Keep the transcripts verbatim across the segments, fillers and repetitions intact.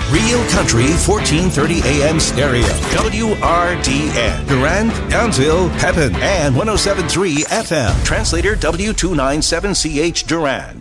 Real Country fourteen thirty A M stereo. W R D N. Durand, Townsville, Pepin, and one oh seven point three F M. Translator W two ninety-seven C H Durand.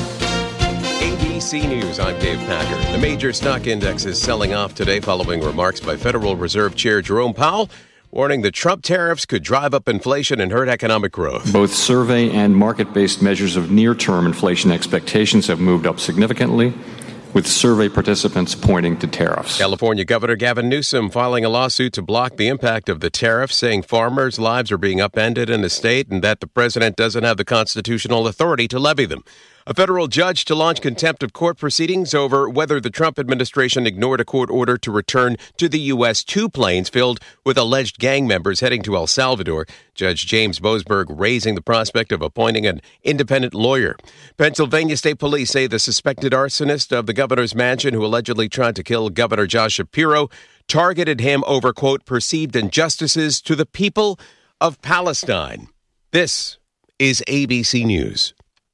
A B C News, I'm Dave Packer. The major stock index is selling off today following remarks by Federal Reserve Chair Jerome Powell, warning that Trump tariffs could drive up inflation and hurt economic growth. Both survey and market-based measures of near-term inflation expectations have moved up significantly, with survey participants pointing to tariffs. California Governor Gavin Newsom filing a lawsuit to block the impact of the tariffs, saying farmers' lives are being upended in the state and that the president doesn't have the constitutional authority to levy them. A federal judge to launch contempt of court proceedings over whether the Trump administration ignored a court order to return to the U S two planes filled with alleged gang members heading to El Salvador. Judge James Boasberg raising the prospect of appointing an independent lawyer. Pennsylvania State Police say the suspected arsonist of the governor's mansion who allegedly tried to kill Governor Josh Shapiro targeted him over, quote, perceived injustices to the people of Palestine. This is A B C News.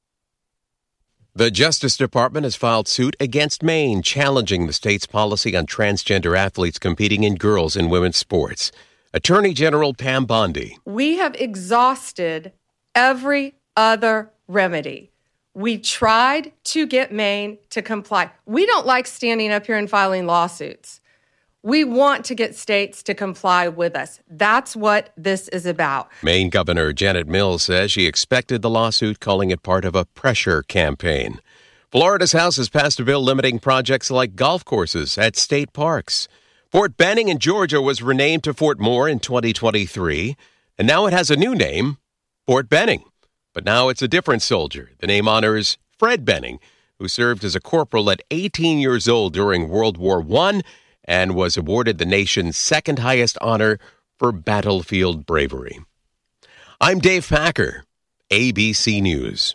The Justice Department has filed suit against Maine, challenging the state's policy on transgender athletes competing in girls' and women's sports. Attorney General Pam Bondi. We have exhausted every other remedy. We tried to get Maine to comply. We don't like standing up here and filing lawsuits. We want to get states to comply with us. That's what this is about. Maine Governor Janet Mills says she expected the lawsuit, calling it part of a pressure campaign. Florida's House has passed a bill limiting projects like golf courses at state parks. Fort Benning in Georgia was renamed to Fort Moore in twenty twenty-three, and now it has a new name, Fort Benning. But now it's a different soldier. The name honors Fred Benning, who served as a corporal at eighteen years old during World War One and was awarded the nation's second highest honor for battlefield bravery. I'm Dave Packer, A B C News.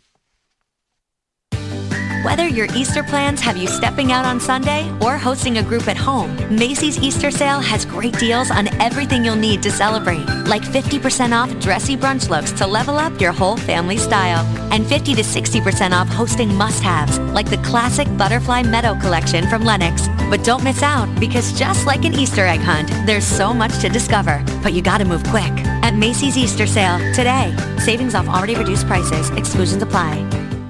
Whether your Easter plans have you stepping out on Sunday or hosting a group at home, Macy's Easter sale has great deals on everything you'll need to celebrate, like fifty percent off dressy brunch looks to level up your whole family style, and fifty to sixty percent off hosting must-haves, like the classic Butterfly Meadow collection from Lenox. But don't miss out, because just like an Easter egg hunt, there's so much to discover, but you gotta move quick. At Macy's Easter sale today. Savings off already reduced prices. Exclusions apply.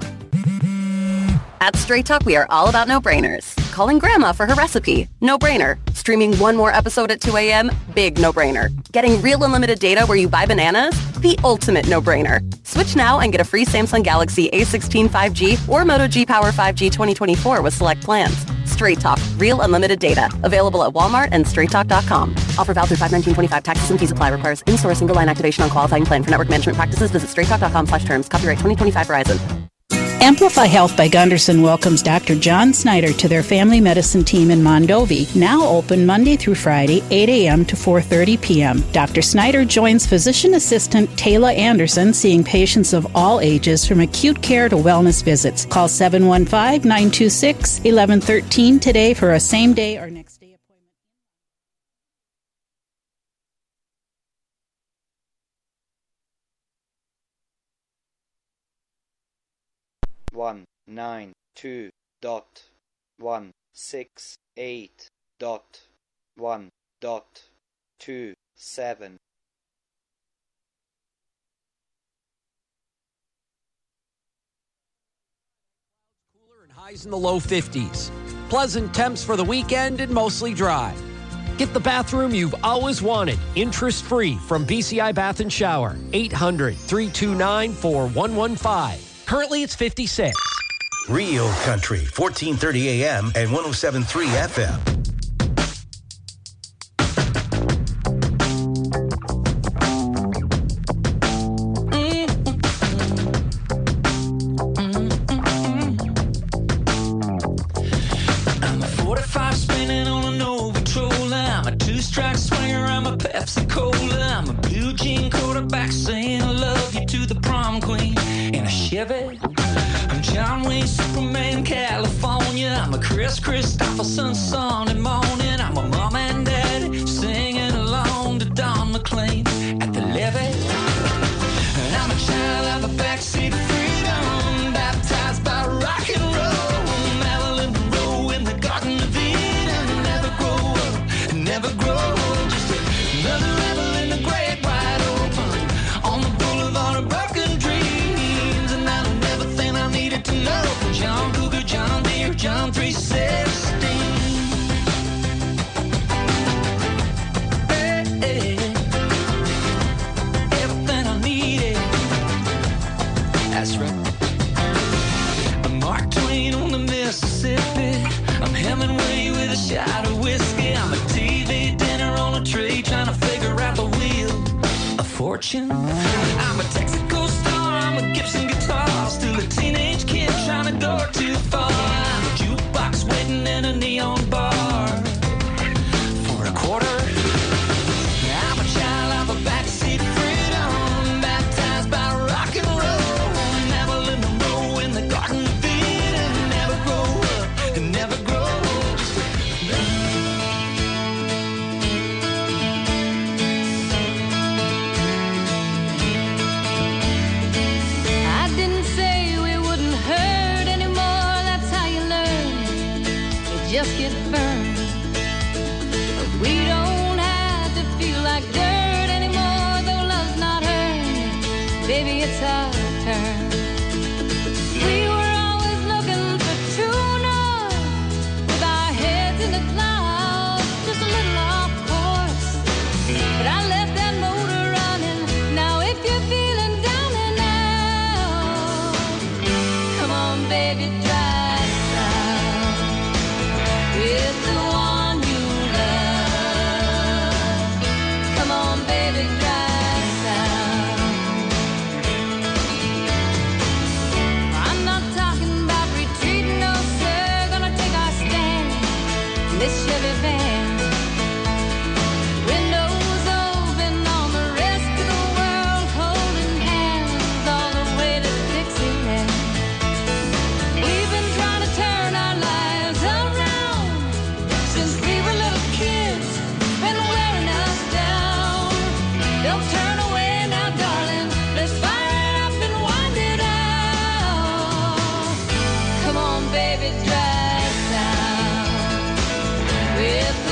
At Straight Talk, we are all about no-brainers. Calling Grandma for her recipe? No-brainer. Streaming one more episode at two a.m.? Big no-brainer. Getting real unlimited data where you buy bananas? The ultimate no-brainer. Switch now and get a free Samsung Galaxy A sixteen five G or Moto G Power five G twenty twenty-four with select plans. Straight Talk. Real unlimited data. Available at Walmart and straight talk dot com. Offer valid through five nineteen twenty-five. Taxes and fees apply. Requires in-store single line activation on qualifying plan. For network management practices, visit straight talk dot com slash terms. Copyright twenty twenty-five Verizon. Amplify Health by Gunderson welcomes Doctor John Snyder to their family medicine team in Mondovi, now open Monday through Friday, eight a.m. to four thirty p.m. Doctor Snyder joins physician assistant Taylor Anderson, seeing patients of all ages from acute care to wellness visits. Call seven one five, nine two six, one one one three today for a same-day or next-day appointment. one nine two dot one six eight dot one dot two seven. Cooler and highs in the low fifties. Pleasant temps for the weekend and mostly dry. Get the bathroom you've always wanted, interest-free from B C I Bath and Shower. eight hundred, three two nine, four one one five. Currently, it's fifty-six. Real Country, fourteen thirty A M and one oh seven point three F M. I'm a forty-five spinning on a Nova Troller. I'm a two-strike swinger. I'm a Pepsi Cola. I'm a blue jean quarterback saying I love you to the prom queen in a Chevy. I'm John Wayne, Superman, California. I'm a Chris Christopherson, Sunday morning. I'm a mom and dad singing along to Don McLean at the levee. And I'm a child of a backseat freedom, baptized by rock and roll. Marilyn Monroe in the Garden of Eden. away with a shot of whiskey. I'm a T V dinner on a tray trying to figure out the wheel of fortune. I'm a Texaco star, I'm a Gibson guitar, still a teenage kid trying to go too far. I'm a jukebox waiting in a neon bar for a quarter. I'm a child of a backseat freedom, baptized by rock and roll. Never let me roll in the Garden of Eden. Never grow up and never grow old. I didn't say we wouldn't hurt anymore. That's how you learn. You just get burned. But we don't have to feel like dirt anymore, though love's not earned. Baby, it's our turn. We were always looking for true north, with our heads in the clouds, just a little off course. But I left that motor running. Now if you're feeling down and out, come on, baby, drive south with the one you love. Come on, baby, drive south. I'm not talking about retreating, no sir. Gonna take our stand in this Chevy van. Windows open on the rest of the world, holding hands all the way to Dixieland. We've been trying to turn our lives around since we were little kids, been wearing us down. Don't turn away now, darling. Let's fire it up and wind it out. Come on, baby, drive south with the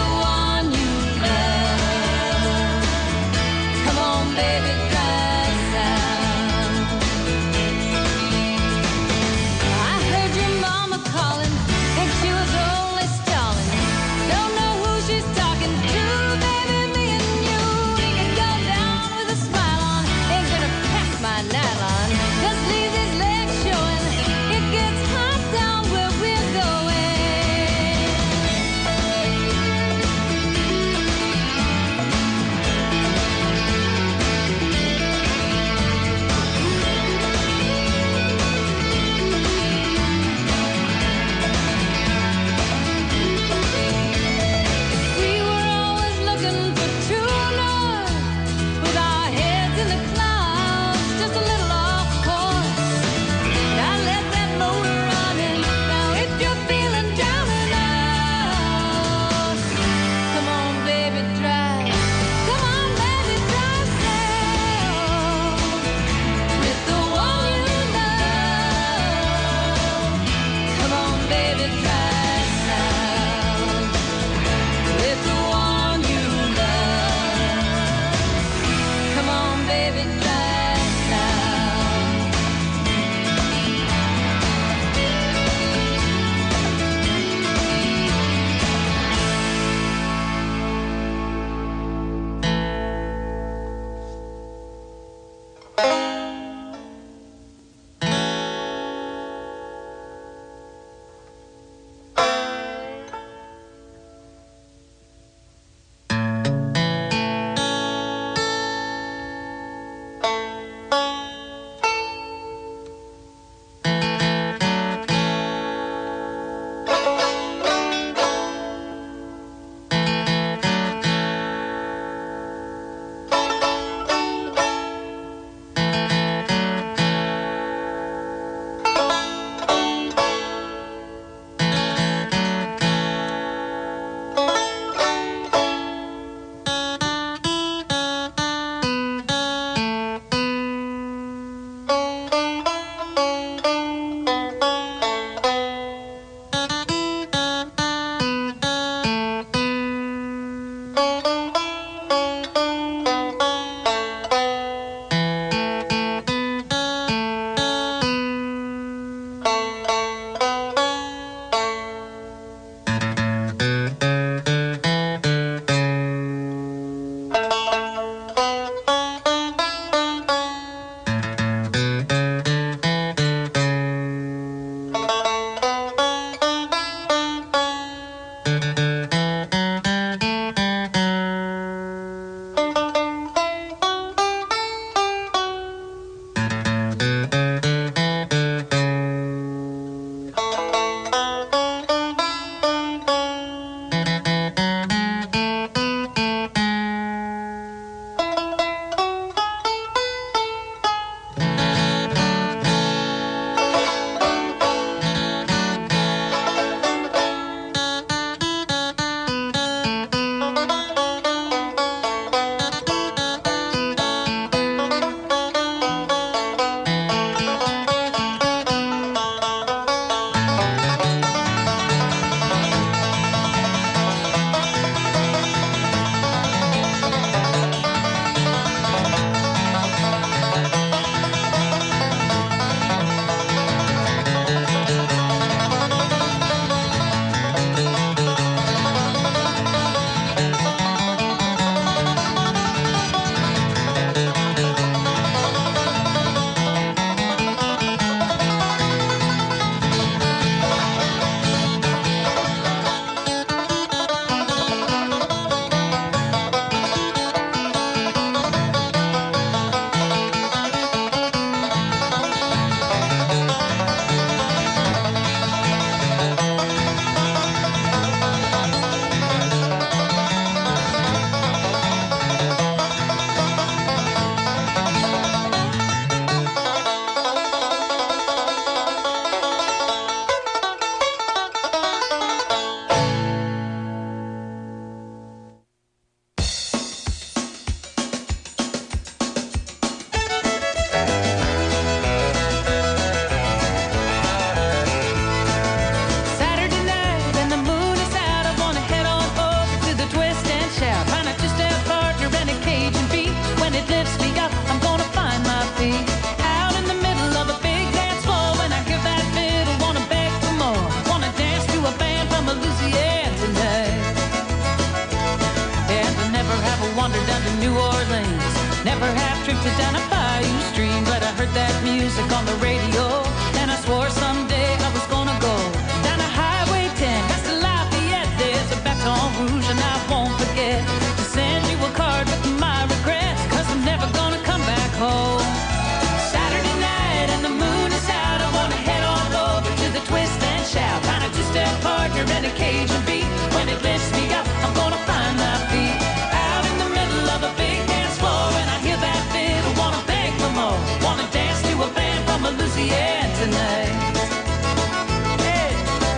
heard that music on the radio, and I swore someday I was gonna go down to Highway ten, past the Lafayette. There's a Baton Rouge, and I won't forget to send you a card with my regrets, cause I'm never gonna come back home. Saturday night and the moon is out, I wanna head on over to the Twist and Shout, find a two-step partner and a Cajun beat. When it lifts me up, I'm gonna find my feet out in the middle of a big dance floor, and I hear that fiddle, wanna beg for more, wanna dance to a band from Louisiana tonight. Hey.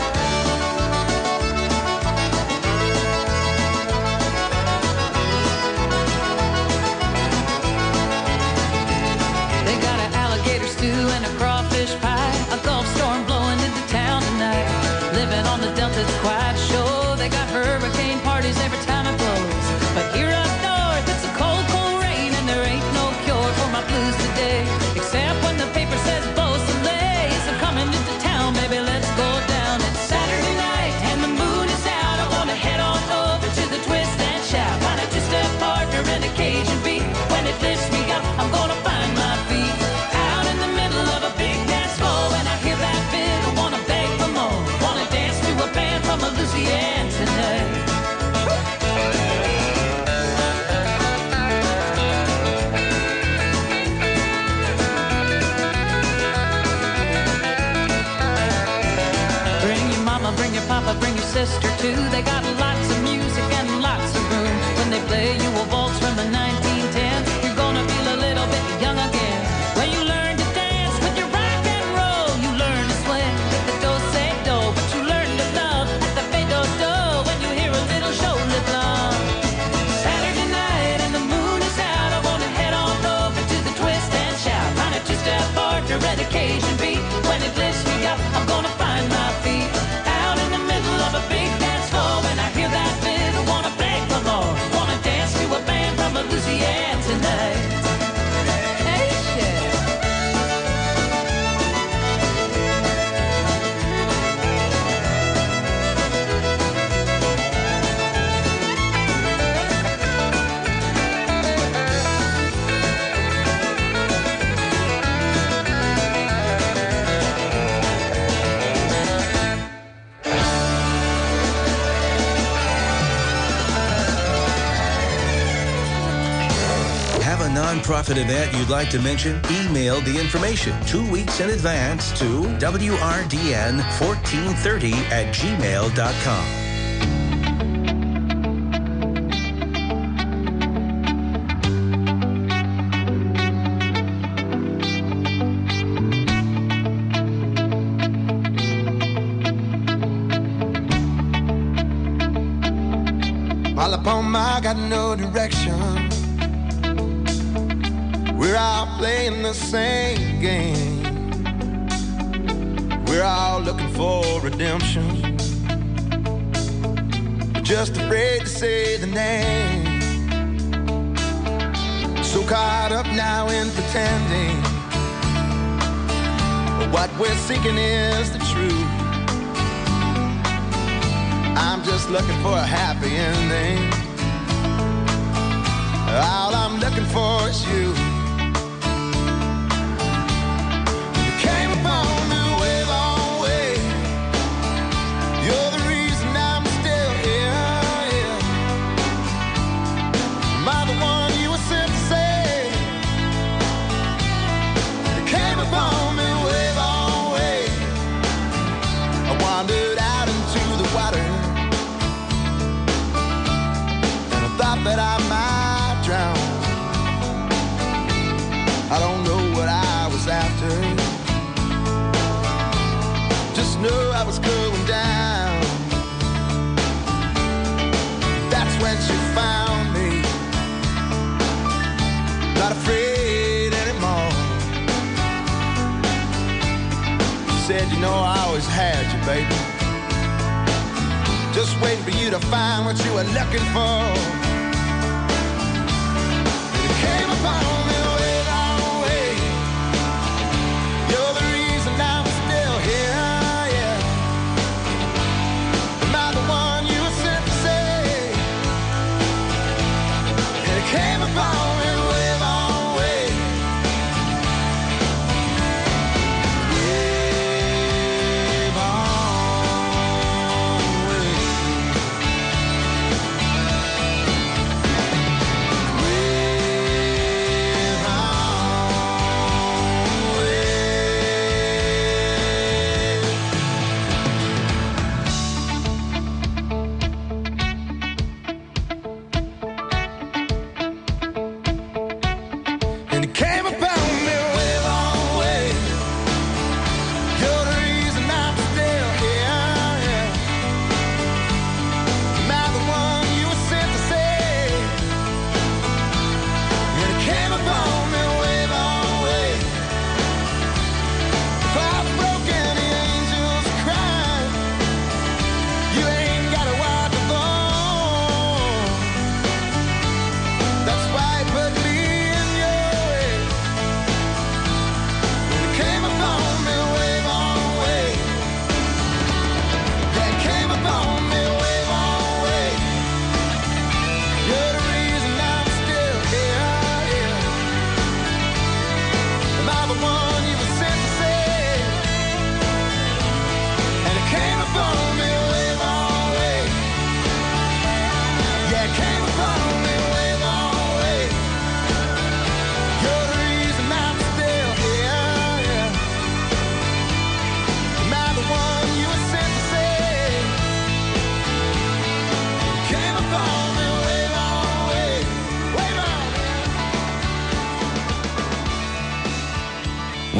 They got an alligator stew and a crawfish pie, a Gulf storm blowing into town tonight. Living on the Delta, it's quite sure. They got hurricane parties every time it blows. But here up north, it's a cold, cold rain, and there ain't no cure for my blues today. Except when the paper says Beausoleil is coming into town, baby, let's go down. It's Saturday night and the moon is out. I wanna head on over to the Twist and Shout, find a two-step partner and a Cajun beat. When it lifts me up, I'm gonna find my feet out in the middle of a big dance floor, and I hear that fiddle, wanna beg for more, wanna dance to a band from Louisiana tonight. Bring your mama, bring your papa, bring your sister too. They got lots of music and lots of room. When they play you a waltz from the nineteen tens, you're gonna feel a little bit young again. When you learn to dance with your rock and roll, you learn to swing with the do-say-do, but you learn to love at the fade-do-do when you hear a little shoulder blum. Saturday night and the moon is out, I wanna head on over to the Twist and Shout, find a two-step partner and a Cajun beat. When it lifts me up, I'm gonna find my feet out in the middle of a big dance floor, and I hear that fiddle, wanna beg for more, wanna dance to a band from Louisiana tonight. Hey, shit. Have a nonprofit event you'd like to mention? Email the information two weeks in advance to W R D N fourteen thirty at gmail dot com. All upon my, got no direction. We're all playing the same game. We're all looking for redemption. We're just afraid to say the name. So caught up now in pretending. But what we're seeking is the truth. I'm just looking for a happy ending. All I'm looking for is you. That I might drown. I don't know what I was after. Just know I was going down. That's when she found me. Not afraid anymore. She said, you know I always had you, baby. Just waiting for you to find what you were looking for.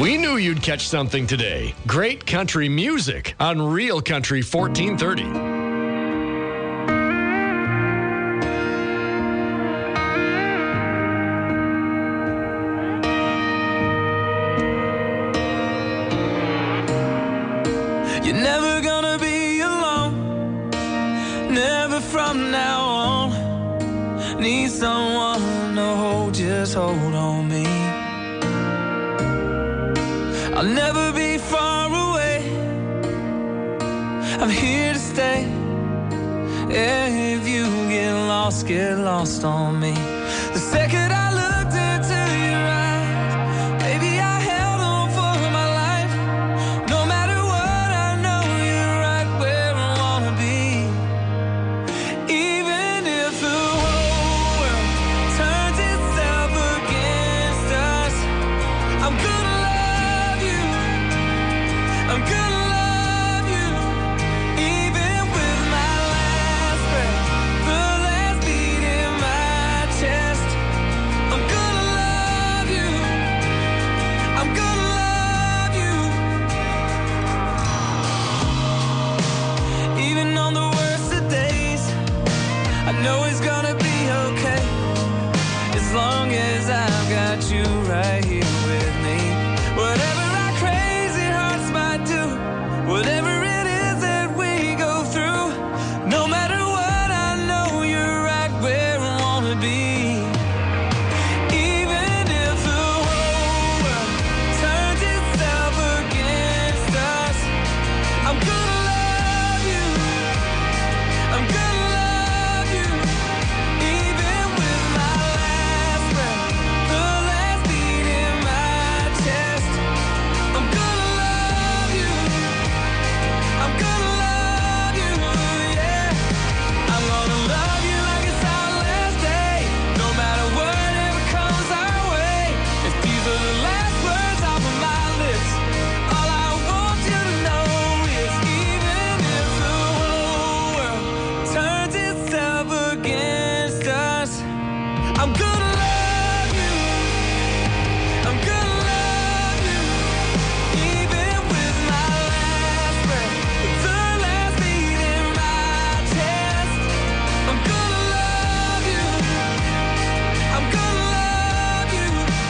We knew you'd catch something today. Great country music on Real Country fourteen thirty. You're never gonna be alone, never from now on. Need someone to hold, just hold on me. I'll never be far away, I'm here to stay. If you get lost, get lost on me. The second I looked into your eyes, baby, I held on for my life. No matter what, I know you're right where I wanna be. Even if the whole world turns itself against us, I'm gonna love you, I'm gonna love you. Even with my last breath, the last beat in my chest, I'm gonna love you, I'm gonna love you. Even on the worst of days, I know it's gonna be okay, as long as I've got you right here with me. Whatever our crazy hearts might do, whatever it is that we go through, no matter what, I know you're right where I wanna be. Even if the whole world turns itself against us, I'm gonna love you, I'm gonna love you. Even with my last breath, the last beat in my chest, I'm gonna love you, I'm gonna love you, yeah. I'm gonna love you like it's our last day, no matter whatever comes our way. If these are the last words off of my lips, all I want you to know is even if the whole world turns itself against us, I'm gonna love you, I'm gonna love you. Even with my last breath, the last beat in my chest, I'm gonna love you, I'm gonna love you.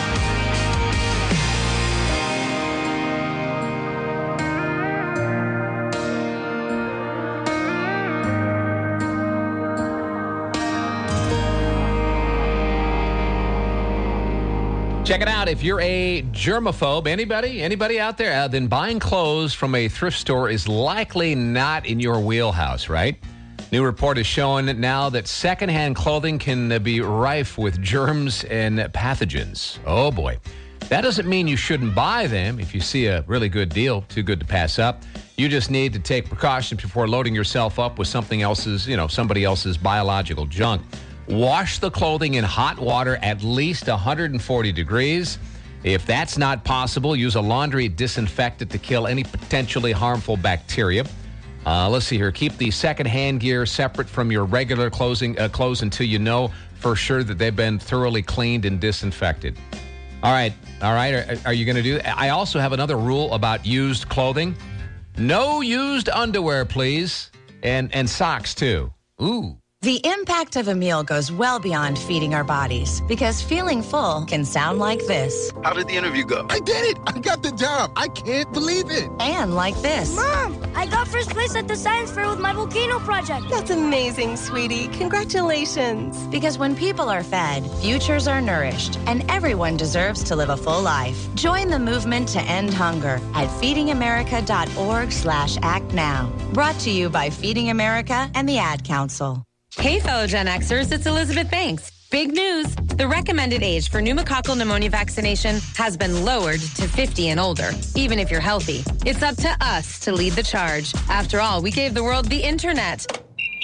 Check it out. If you're a germaphobe, anybody, anybody out there, uh, then buying clothes from a thrift store is likely not in your wheelhouse, right? New report is showing now that secondhand clothing can uh, be rife with germs and pathogens. Oh boy. That doesn't mean you shouldn't buy them if you see a really good deal, too good to pass up. You just need to take precautions before loading yourself up with something else's, you know, somebody else's biological junk. Wash the clothing in hot water at least one hundred forty degrees. If that's not possible, use a laundry disinfectant to kill any potentially harmful bacteria. Uh, let's see here. Keep the secondhand gear separate from your regular clothing, uh, clothes until you know for sure that they've been thoroughly cleaned and disinfected. All right. All right. Are, are you going to do that? I also have another rule about used clothing. No used underwear, please. And, and socks, too. Ooh. The impact of a meal goes well beyond feeding our bodies, because feeling full can sound like this. How did the interview go? I did it! I got the job! I can't believe it! And like this. Mom, I got first place at the science fair with my volcano project. That's amazing, sweetie. Congratulations. Because when people are fed, futures are nourished, and everyone deserves to live a full life. Join the movement to end hunger at feedingamerica.org slash act now. Brought to you by Feeding America and the Ad Council. Hey, fellow Gen Xers, it's Elizabeth Banks. Big news. The recommended age for pneumococcal pneumonia vaccination has been lowered to fifty and older, even if you're healthy. It's up to us to lead the charge. After all, we gave the world the internet.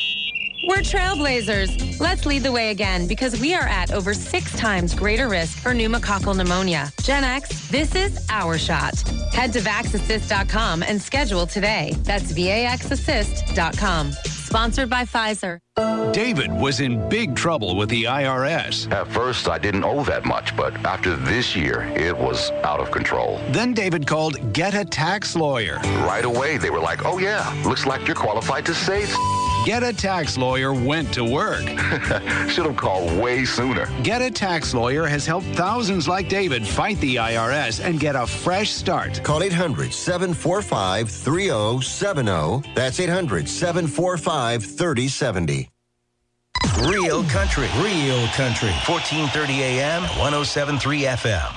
We're trailblazers. Let's lead the way again, because we are at over six times greater risk for pneumococcal pneumonia. Gen X, this is our shot. Head to vax assist dot com and schedule today. That's V A X assist dot com. Sponsored by Pfizer. David was in big trouble with the I R S. At first, I didn't owe that much, but after this year, it was out of control. Then David called Get a Tax Lawyer. Right away, they were like, oh yeah, looks like you're qualified to save. Get a Tax Lawyer went to work. Should have called way sooner. Get a Tax Lawyer has helped thousands like David fight the I R S and get a fresh start. Call eight hundred, seven four five, three oh seven oh. That's eight hundred, seven four five, three oh seven oh. Real Country. Real Country. fourteen thirty A M, one oh seven point three F M.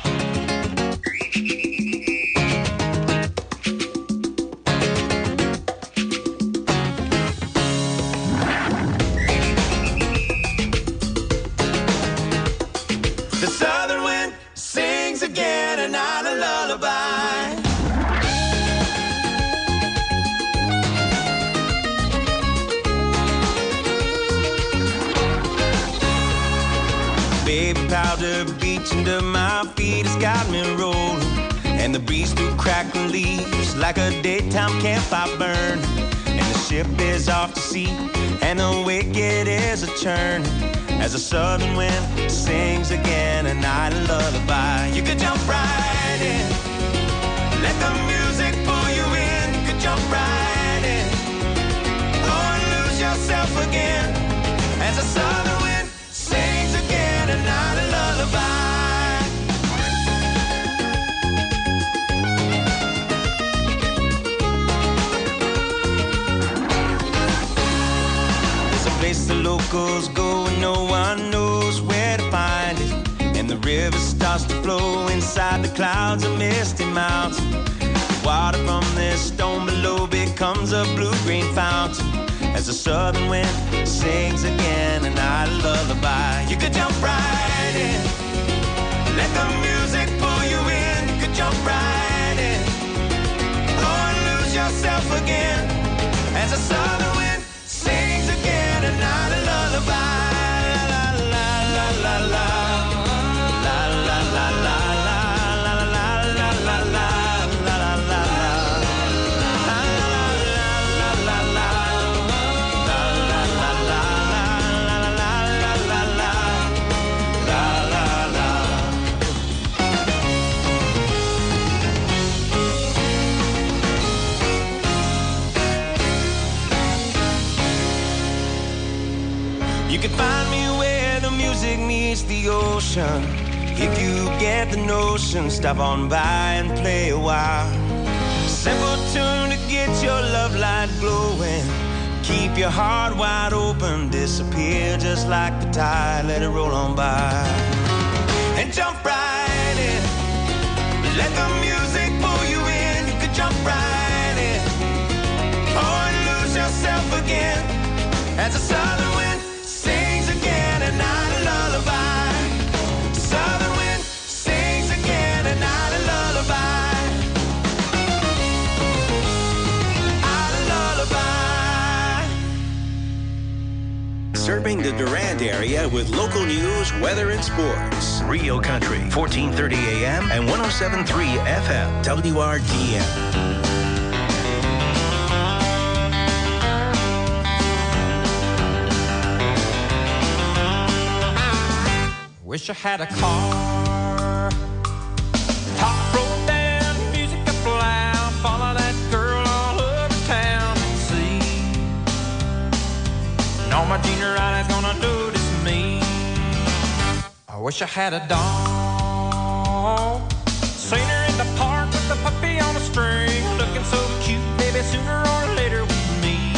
The southern wind sings again and not a lullaby. Baby powder beach under my feet has got me rolling, and the breeze through crackling leaves like a daytime campfire burn. And the ship is off to sea, and the wicked is a churn as the southern wind sings again a night lullaby. You could jump right in, let the music pull you in. You could jump right in, or lose yourself again as the southern wind sings again a night lullaby. There's a place the locals go and no one knows where to find it, and the river starts to flow inside the clouds of misty mountain. The water from this stone below becomes a blue-green fountain as the southern wind sings again a night lullaby. You could jump right in, let the music pull you in. You could jump right in, or lose yourself again as the southern wind sings again a night lullaby. La la la la la la la la la la la la la la la. You can find me where the music meets the ocean. If you get the notion, stop on by and play a while. Simple tune to get your love light glowing. Keep your heart wide open, disappear just like the tide, let it roll on by. And jump right in, let the music pull you in. You could jump right in, or lose yourself again as the southern wind sings again a night lullaby. The southern wind sings again a night lullaby. A lullaby. Serving the Durand area with local news, weather, and sports. Real Country, fourteen thirty A M and one oh seven point three F M, W R D M. Wish I had a car. Top roll down, music up loud, follow that girl all over town and see. No, my junior eyes gonna notice me. I wish I had a dog. Seen her in the park with the puppy on a string, looking so cute, baby, sooner or later with me.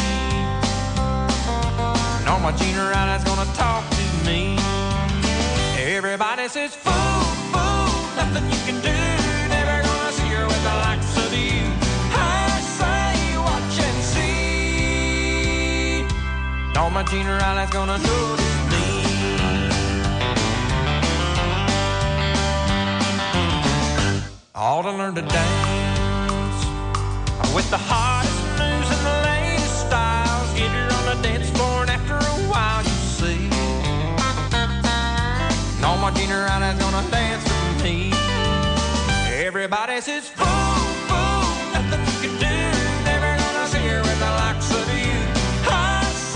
No, my junior eyes gonna talk to me. Everybody says, fool, fool, nothing you can do. Never gonna see her with the likes of you. I say, watch and see. No, my junior eye's gonna notice me. All to learn to dance with the hottest news and the latest styles. Get her on the dance floor and after a while you see. No, my junior eye's gonna dance with me. Everybody says, fool, fool, nothing you can do. Never gonna see her with the likes of you. I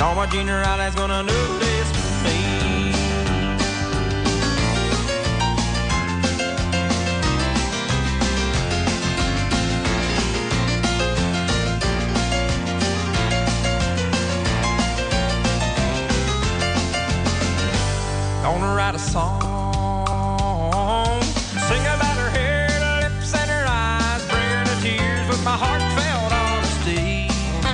all my junior highlight's gonna notice me. Gonna write a song, sing about her hair, her lips, and her eyes, bring her to tears with my heartfelt honesty.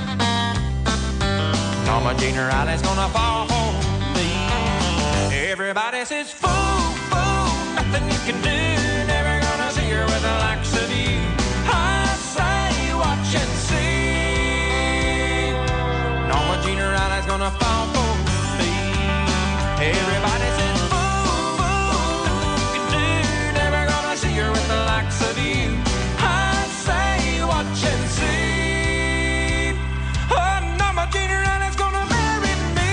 All my junior highlight's gonna fall for me. Everybody says, fool, fool, nothing you can do, never gonna see her with the likes of you. I say, watch and see. All my junior highlight's gonna fall for me. Everybody says, fool, fool, nothing you can do, never gonna see her with the likes of you. I say, watch and see. Oh, no, my junior highlight's gonna marry me.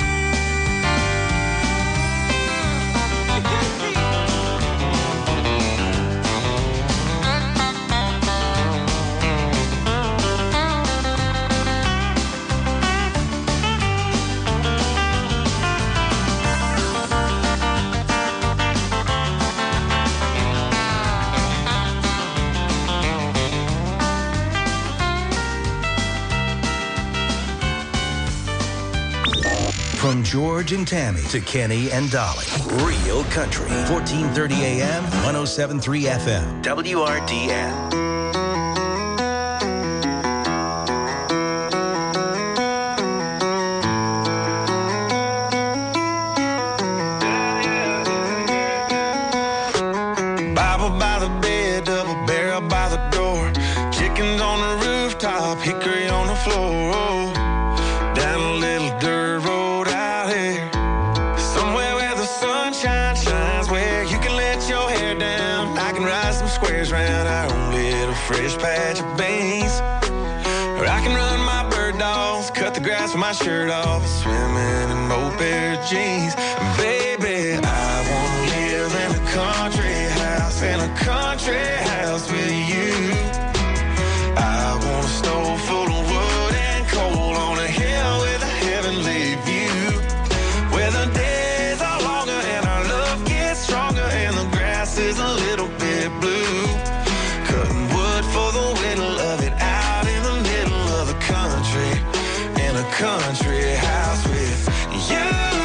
From George and Tammy to Kenny and Dolly. Real Country. fourteen thirty A M, one oh seven point three F M. W R D N. Bible by the bed, double barrel by the door. Chickens on the rooftop, hickory on the floor. Oh, down a little dirt road out here, somewhere where the sunshine shines, where you can let your hair down. I can ride some squares round our own little fresh patch of beans, or I can run my bird dogs, cut the grass with my shirt off, swimming in old pair of jeans. Baby, I wanna live in a country house, in a country house with you. I want a stove full of wood and coal on a hill with a heavenly view, where the days are longer and our love gets stronger and the grass is a little bit blue. Cutting wood for the whittle of it out in the middle of the country, in a country house with you.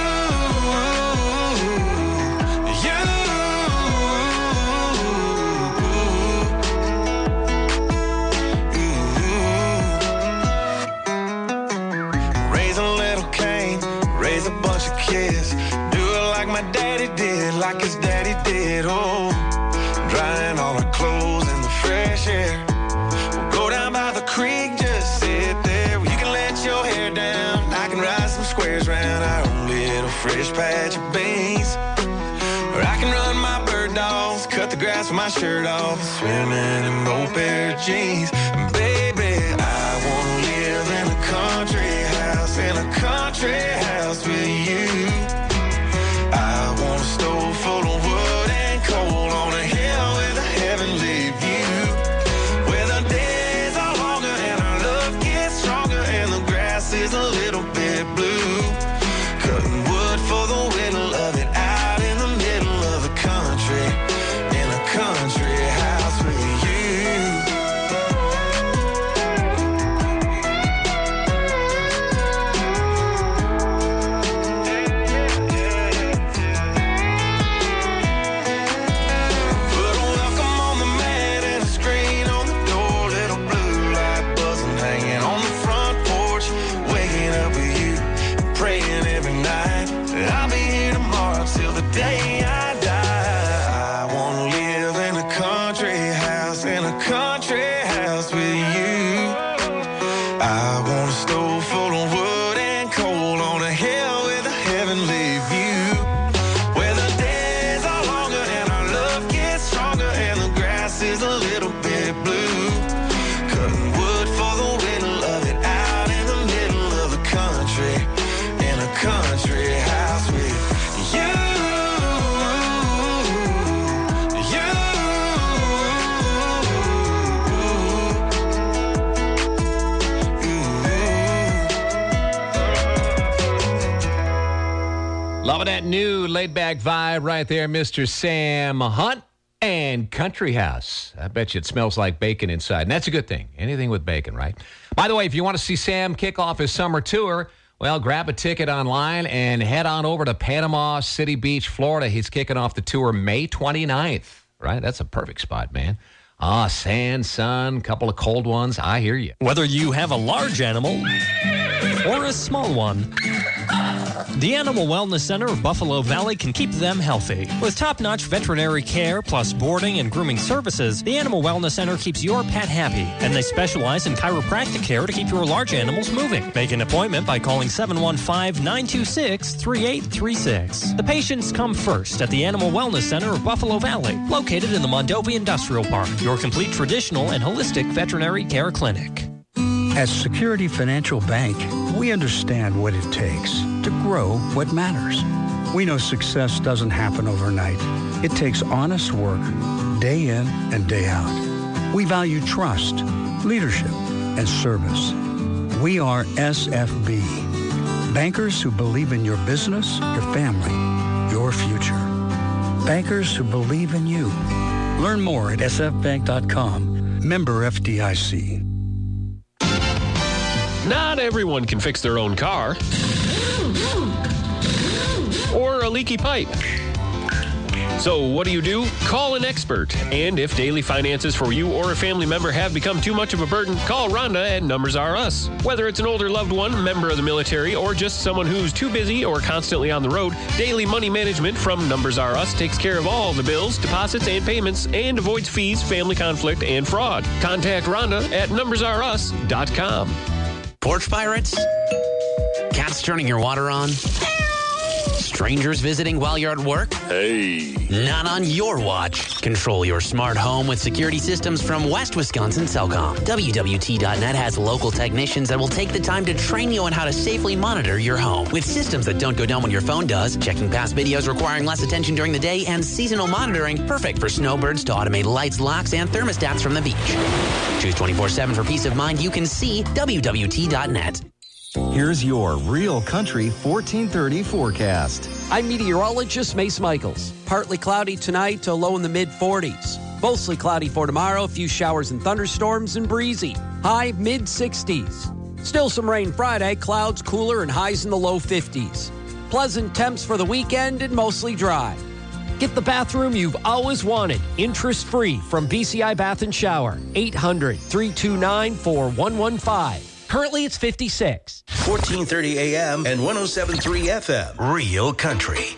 Raise a bunch of kids, do it like my daddy did, like his daddy did. Oh, drying all our clothes in the fresh air. We'll go down by the creek, just sit there. You can let your hair down, I can ride some squares round our own little fresh patch of beans, or I can run my bird dogs, cut the grass with my shirt off, swimming in old pair of jeans. Baby, I wanna live in a country house, in a country house with you. I want a stove full of wood and coal on a hill with a heavenly view, where the days are longer and our love gets stronger and the grass is a little bit blue. Cutting wood for the whittle of it out in the middle of the country, in a country house with you. Day I die, I wanna live in a country house, in a country house with you. I want a stove full of wood and coal on a hill with a heavenly view, where the days are longer and our love gets stronger and the grass is a little bit blue. Cutting wood for the whittle of it out in the middle of the country, in a country house with you. Loving that new laid-back vibe right there, Mister Sam Hunt and Country House. I bet you it smells like bacon inside, and that's a good thing. Anything with bacon, right? By the way, if you want to see Sam kick off his summer tour, well, grab a ticket online and head on over to Panama City Beach, Florida. He's kicking off the tour May twenty-ninth, right? That's a perfect spot, man. Ah, sand, sun, couple of cold ones. I hear you. Whether you have a large animal or a small one, the Animal Wellness Center of Buffalo Valley can keep them healthy. With top-notch veterinary care plus boarding and grooming services, the Animal Wellness Center keeps your pet happy, and they specialize in chiropractic care to keep your large animals moving. Make an appointment by calling seven one five, nine two six, three eight three six. The patients come first at the Animal Wellness Center of Buffalo Valley, located in the Mondovi Industrial Park, your complete traditional and holistic veterinary care clinic. At Security Financial Bank, we understand what it takes to grow what matters. We know success doesn't happen overnight. It takes honest work, day in and day out. We value trust, leadership, and service. We are S F B, bankers who believe in your business, your family, your future. Bankers who believe in you. Learn more at s f bank dot com. Member F D I C. Not everyone can fix their own car or a leaky pipe. So what do you do? Call an expert. And if daily finances for you or a family member have become too much of a burden, call Rhonda at Numbers R Us. Whether it's an older loved one, member of the military, or just someone who's too busy or constantly on the road, Daily Money Management from Numbers R Us takes care of all the bills, deposits, and payments and avoids fees, family conflict, and fraud. Contact Rhonda at numbers r us dot com. Porch pirates? Cats turning your water on? Strangers visiting while you're at work? Hey. Not on your watch. Control your smart home with security systems from West Wisconsin Cellcom. W W T dot net has local technicians that will take the time to train you on how to safely monitor your home. With systems that don't go down when your phone does, checking past videos requiring less attention during the day, and seasonal monitoring, perfect for snowbirds to automate lights, locks, and thermostats from the beach. Choose twenty-four seven for peace of mind you can see. W W T dot net. Here's your Real Country fourteen thirty forecast. I'm meteorologist Mace Michaels. Partly cloudy tonight to low in the mid forties. Mostly cloudy for tomorrow, a few showers and thunderstorms and breezy. High mid sixties. Still some rain Friday, clouds cooler and highs in the low fifties. Pleasant temps for the weekend and mostly dry. Get the bathroom you've always wanted, interest-free from B C I Bath and Shower. eight hundred, three two nine, four one one five. Currently, it's fifty-six. fourteen thirty A M and one oh seven point three F M. Real Country.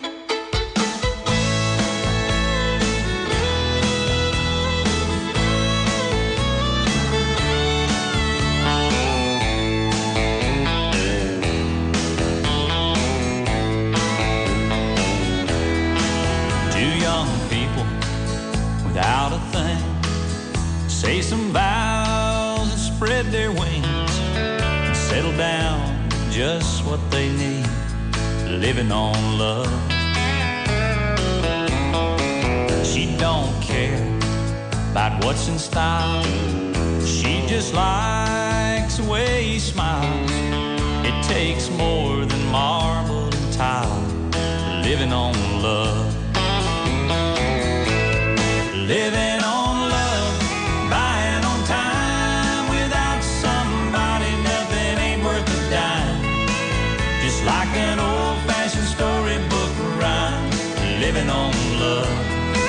Two young people without a thing say some vows and spread their wings. Settle down, just what they need, living on love. She don't care about what's in style. She just likes the way he smiles. It takes more than marble and tile, living on love. Living on love, buying on time. Without somebody, nothing ain't worth a dime. Just like an old-fashioned storybook rhyme, living on love.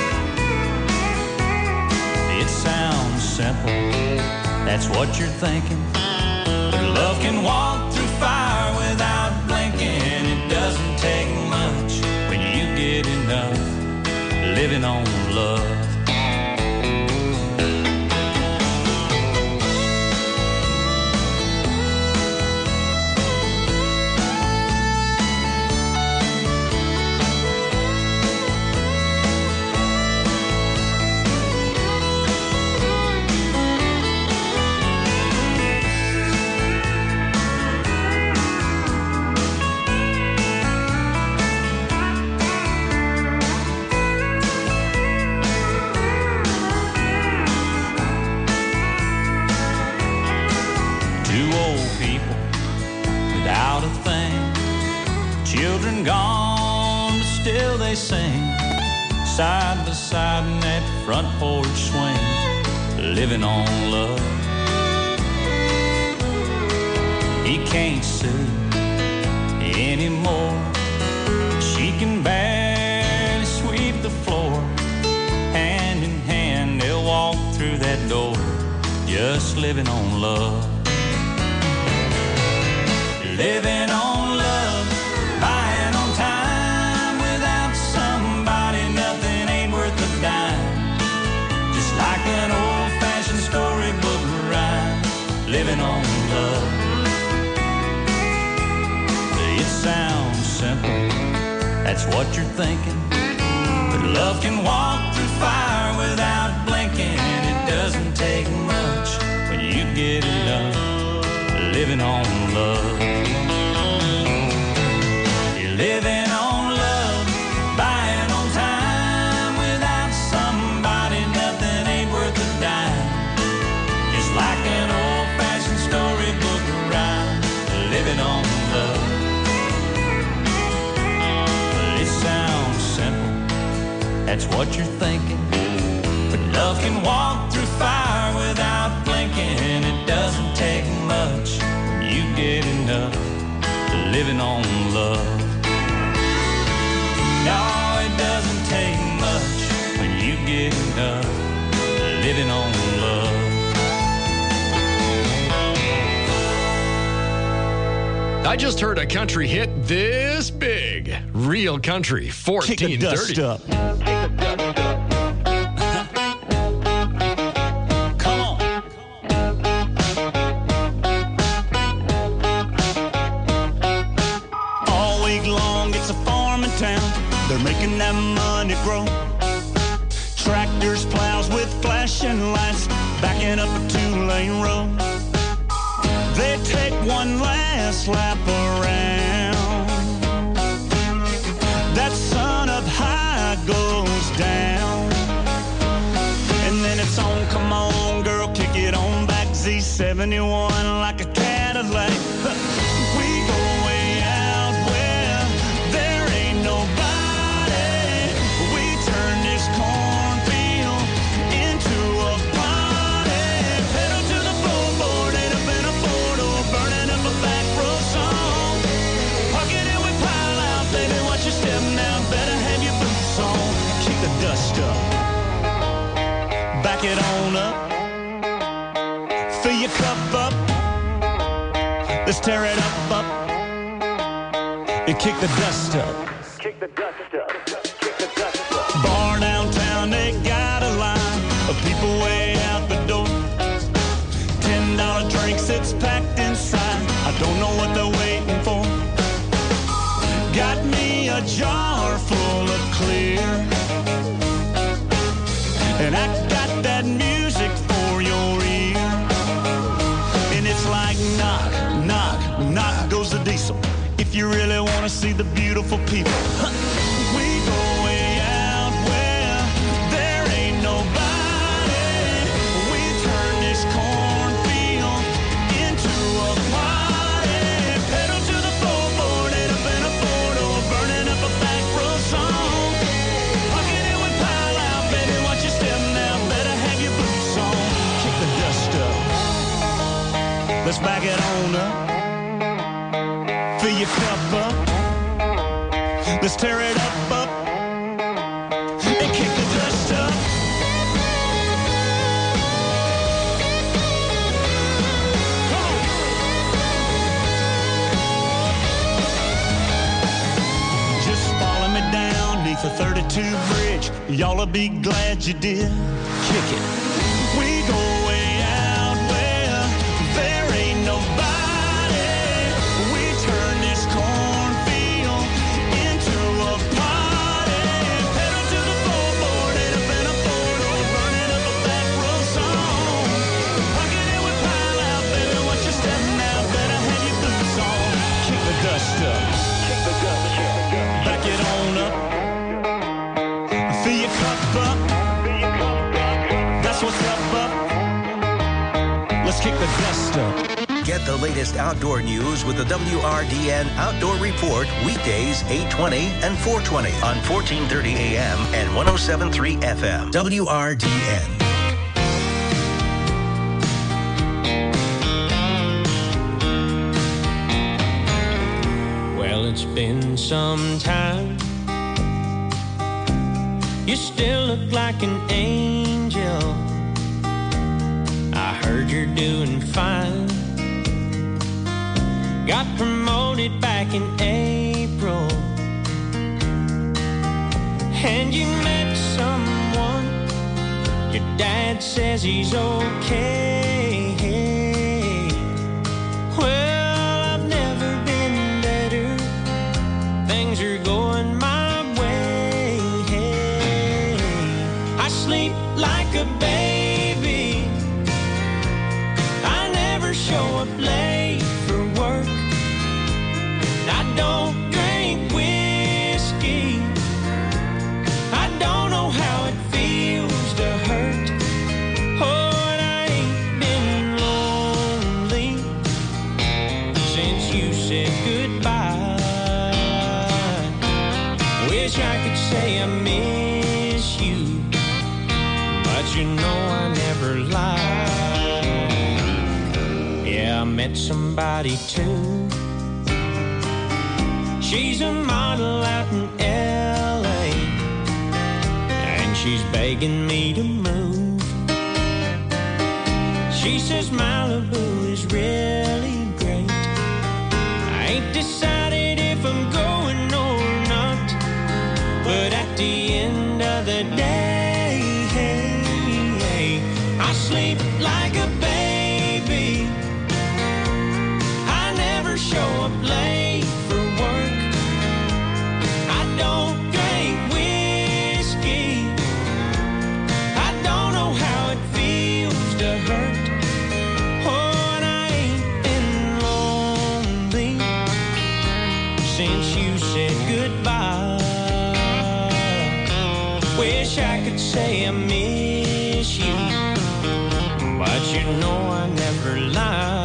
It sounds simple, that's what you're thinking. But love can walk through fire without blinking. It doesn't take much when you get enough, living on love. Children gone still they sing, side by side in that front porch swing, living on love. He can't sue anymore. She can barely sweep the floor. Hand in hand they'll walk through that door, just living on love. Living on love, buying on time. Without somebody, nothing ain't worth a dime. Just like an old-fashioned storybook rhyme, living on love. It sounds simple, that's what you're thinking. But love can walk through fire without blinking. It doesn't take much when you get it done, living on love. You're living on love, buying on time. Without somebody, nothing ain't worth a dime. Just like an old-fashioned storybook rhyme, living on love. But it sounds simple, that's what you're thinking. But love can walk through fire without blinking. It doesn't take much when you get enough, living on love. No, it doesn't take much when you get enough, living on love. I just heard a country hit this big. Real Country fourteen thirty. Kick the dust up. Come on. All week long it's a farming town. They're making that money grow. Tractors, plows with flashing lights, backing up a two-lane road. They take one last lap around. That sun up high goes down. And then it's on, come on, girl, kick it on back. Z seventy-one like a Cadillac. We go way out where there ain't nobody. We turn this cornfield into a party. Pedal to the floorboard, ain't up in a four-door, burning up a back row song. Parking it, we pile out, baby, watch your step now, better have your boots on. Kick the dust up, back it on up, fill your cup up, let's tear it up, up, and kick the dust up. Kick the dust up, kick the dust up. Bar downtown, they got a line of people way out the door. Ten dollar drinks, it's packed inside, I don't know what they're waiting for. Got me a jar full of clear, and I got that music for your ear. And it's like knock, knock, knock goes the diesel. If you really want to see the beautiful people, we go way out where there ain't nobody. We turn this cornfield into a party. Pedal to the floorboard, ain't up in a four-door, burning up a back row song. Parking it, we pile out, baby, watch your step now, better have your boots on. Kick the dust up, let's back it on up. Fill your cup up, let's tear it up, up, and kick the dust up. Come on. Just follow me down neath the thirty-two bridge, y'all'll be glad you did. Kick it. We go way out where there ain't nobody. Turn this cornfield into a party. Pedal to the floorboard, ain't up in a four-door, burning up a back row song. Parking it, we pile out, baby, watch your step now, better have your boots on. Kick the dust up, kick the dust up, back it on up, fill your cup up, that's what's up, up. Let's kick the dust up. Get Get the latest outdoor news with the W R D N Outdoor Report weekdays eight twenty and four twenty on fourteen thirty A M and one oh seven point three F M. W R D N. Well, it's been some time. You still look like an angel. I heard you're doing fine. Got promoted back in April. And you met someone. Your dad says he's okay. Well, I've never been better. Things are going my way. I sleep like a baby. I never show up late for work. I don't drink whiskey. I don't know how it feels to hurt. Oh, and I ain't been lonely since you said goodbye. Wish I could say I miss you, but you know I never lie. Yeah, I met somebody too. She's a model out in L A, and she's begging me to move. She says Malibu is really great. I ain't decided if I'm going or not, but at the end of the day, I sleep like a baby. I never show up late for work. I don't drink whiskey. I don't know how it feels to hurt. Oh, and I ain't been lonely since you said goodbye. Wish I could say I miss you, but you know I never lie.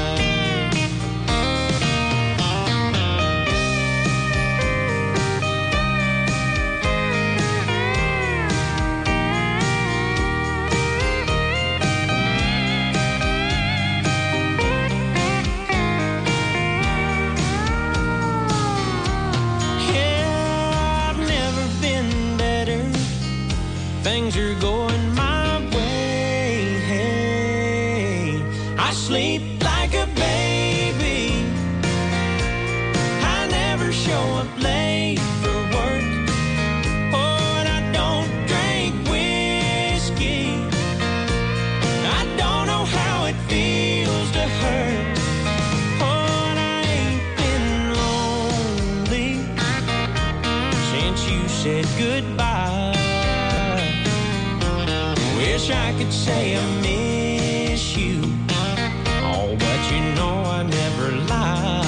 Things are going my way. Hey, I sleep like a baby. I never show up late for work. Oh, and I don't drink whiskey. I don't know how it feels to hurt. Oh, and I ain't been lonely since you said goodbye. Wish I could say I miss you. Oh, but you know I never lie.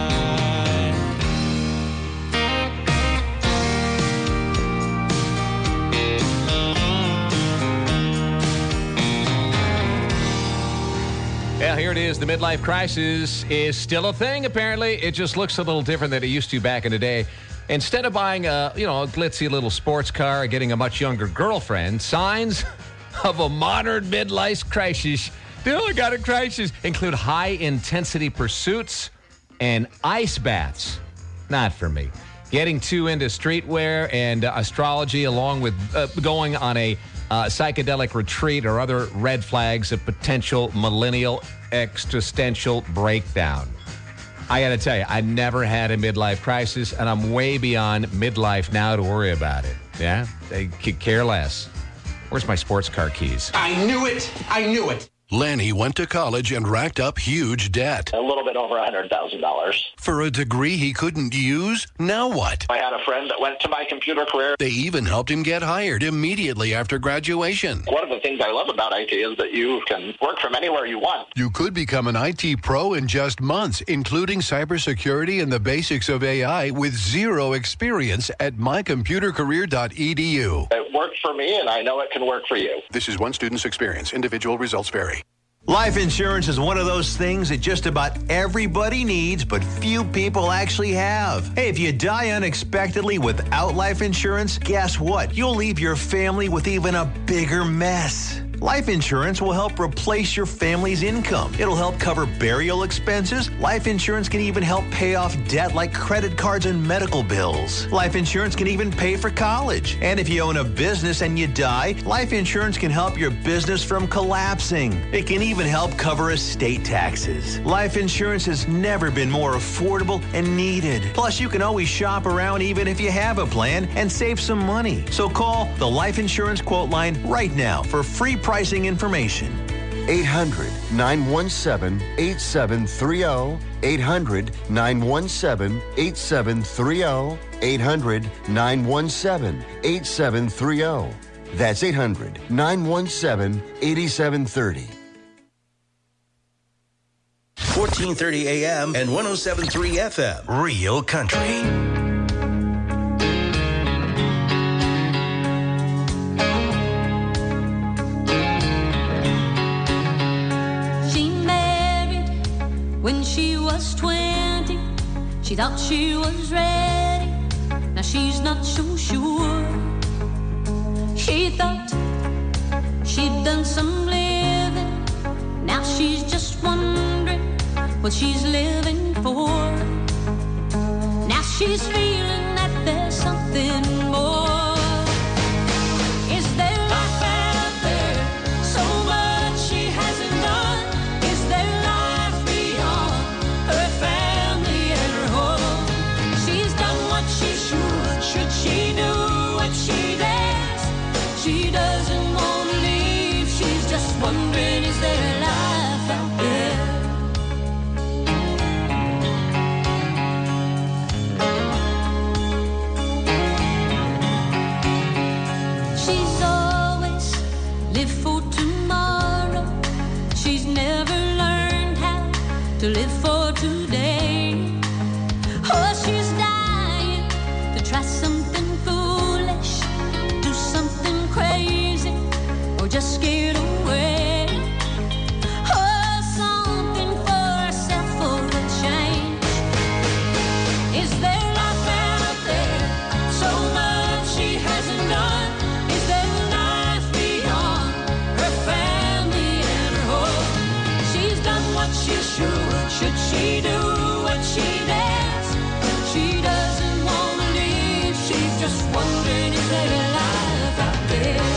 Well, here it is. The midlife crisis is still a thing, apparently. It just looks a little different than it used to back in the day. Instead of buying a, you know, a glitzy little sports car or getting a much younger girlfriend, signs of a modern midlife crisis. Still, I got a crisis. Include high-intensity pursuits and ice baths. Not for me. Getting too into streetwear and uh, astrology, along with uh, going on a uh, psychedelic retreat, or other red flags of potential millennial existential breakdown. I got to tell you, I never had a midlife crisis, and I'm way beyond midlife now to worry about it. Yeah? They could care less. Where's my sports car keys? I knew it. I knew it. Lanny went to college and racked up huge debt. A little bit over one hundred thousand dollars. For a degree he couldn't use? Now what? I had a friend that went to my computer career. They even helped him get hired immediately after graduation. One of the things I love about I T is that you can work from anywhere you want. You could become an I T pro in just months, including cybersecurity and the basics of A I with zero experience at my computer career dot e d u. It worked for me, and I know it can work for you. This is one student's experience. Individual results vary. Life insurance is one of those things that just about everybody needs, but few people actually have. Hey, if you die unexpectedly without life insurance, guess what? You'll leave your family with even a bigger mess. Life insurance will help replace your family's income. It'll help cover burial expenses. Life insurance can even help pay off debt like credit cards and medical bills. Life insurance can even pay for college. And if you own a business and you die, life insurance can help your business from collapsing. It can even help cover estate taxes. Life insurance has never been more affordable and needed. Plus, you can always shop around even if you have a plan and save some money. So call the Life Insurance Quote Line right now for free pricing information. eight hundred, nine one seven, eight seven three zero. eight hundred, nine one seven, eight seven three zero. eight hundred, nine one seven, eight seven three zero. That's eight hundred, nine one seven, eight seven three zero. fourteen thirty A M and one oh seven point three F M. Real Country. When she was twenty, she thought she was ready. Now she's not so sure. She thought she'd done some living. Now she's just wondering what she's living for. Now she's feeling that there's something more. Is there life out there? So much she hasn't done. Is there life beyond her family and her home? She's done what she should. Should she do what she does? She doesn't want to leave. She's just wondering, is there life out there? She's always lived for tomorrow. She's never learned how to live for today. Oh, she's dying to try something foolish, do something crazy, or just get away. Oh, something for herself for a change. Is there life out there? So much she hasn't done. Is there life beyond her family and her home? She's done what she should. Should she do what she does? She doesn't want to leave. She's just wondering, is there life out there?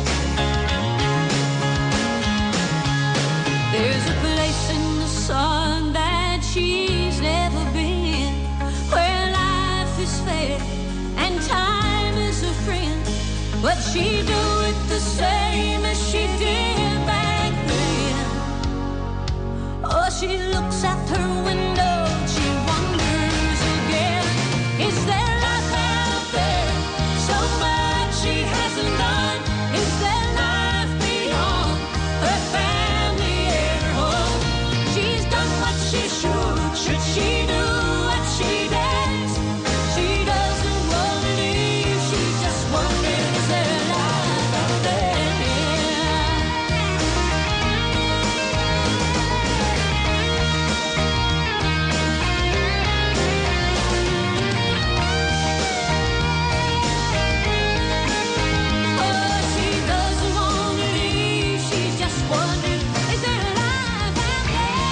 There's a place in the sun that she's never been, where life is fair and time is a friend. But she do it the same as she did back then. Oh, she looks out her window, she wonders again. Is there life out there? So much she hasn't done. Is there life beyond her family and her home? She's done what she should. Should she do what she does? She doesn't want to leave. She's just wondering, is there life out there? Oh, she doesn't want to leave. She's just wondering, is there life out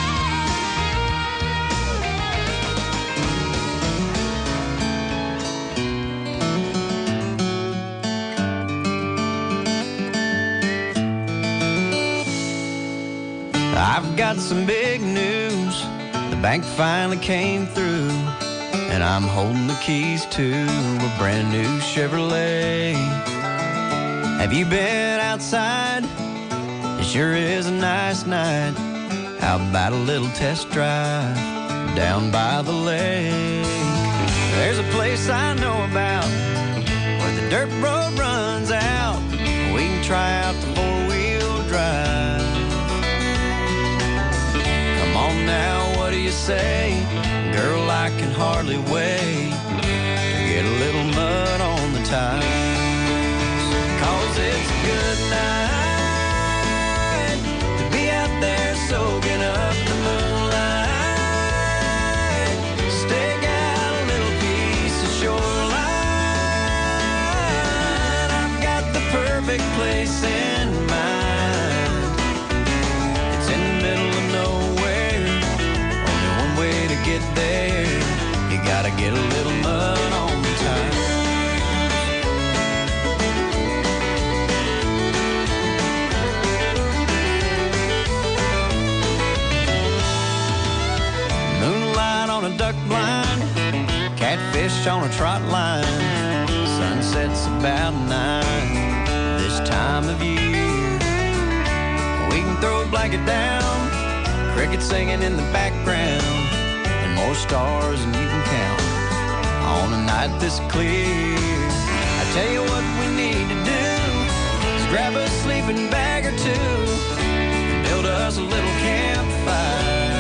I've got some big news. The bank finally came through, and I'm holding the keys to a brand new Chevrolet. Have you been outside? It sure is a nice night. How about a little test drive down by the lake? There's a place I know about where the dirt road runs out. We can try out the four-wheel drive. Come on now, what do you say? Girl, I can hardly wait to get a little mud on the tires. Cause it's a good night to be out there get there, you gotta get a little mud on the tires. Moonlight on a duck blind, catfish on a trot line. Sunset's about nine this time of year. We can throw a blanket down, crickets singing in the background, and more stars than you can count on a night this clear. I tell you what we need to do is grab a sleeping bag or two and build us a little campfire.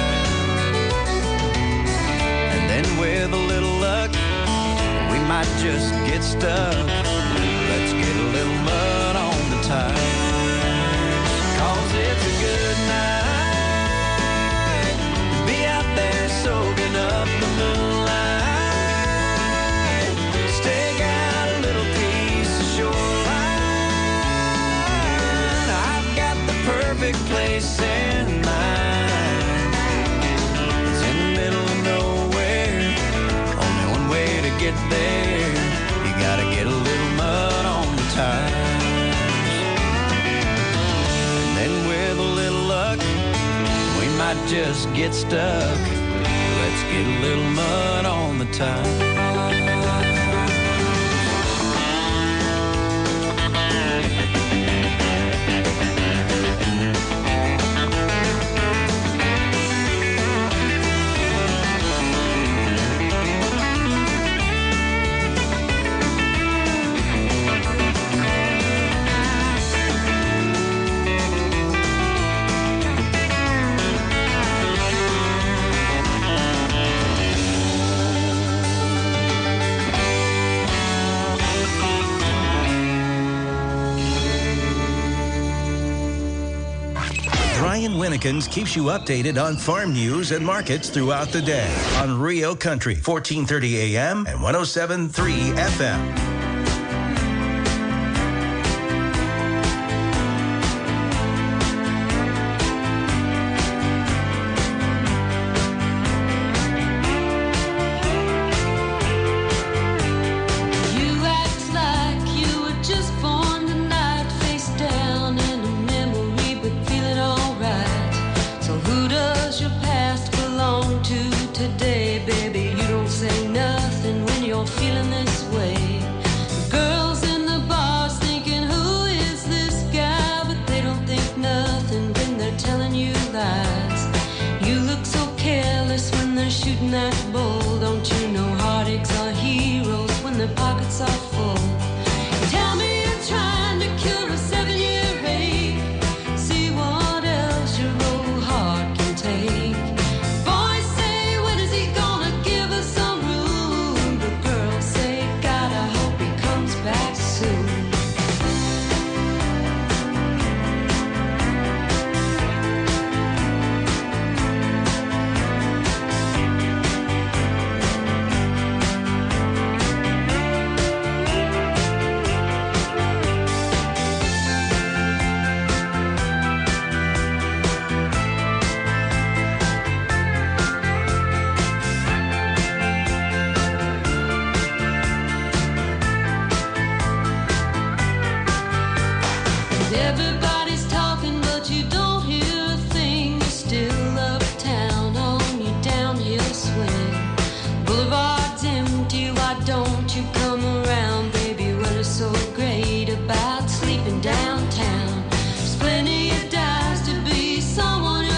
And then with a little luck, we might just get stuck. Let's get a little mud on the tires. Cause it's a good night to be out there soaking up the moonlight. Stake out a little piece of shoreline. I've got the perfect place in mind. It's in the middle of nowhere, only one way to get there. You gotta get a little mud on the tires. Might just get stuck. Let's get a little mud on the tires. Brian Winnekins keeps you updated on farm news and markets throughout the day on Rio Country, fourteen thirty A M and one oh seven point three F M.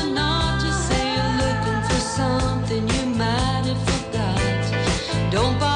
Don't bother.